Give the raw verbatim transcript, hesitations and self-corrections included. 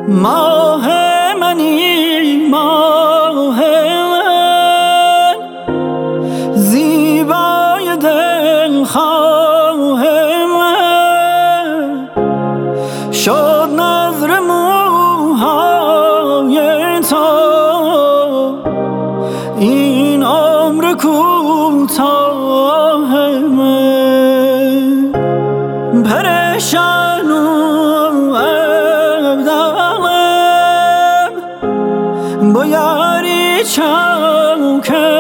ماه منی ماه من، زیبای دلخواه من، شد نظر موهای تو این عمر کوتاه من. پریشان و ابدالم با یاری چاکم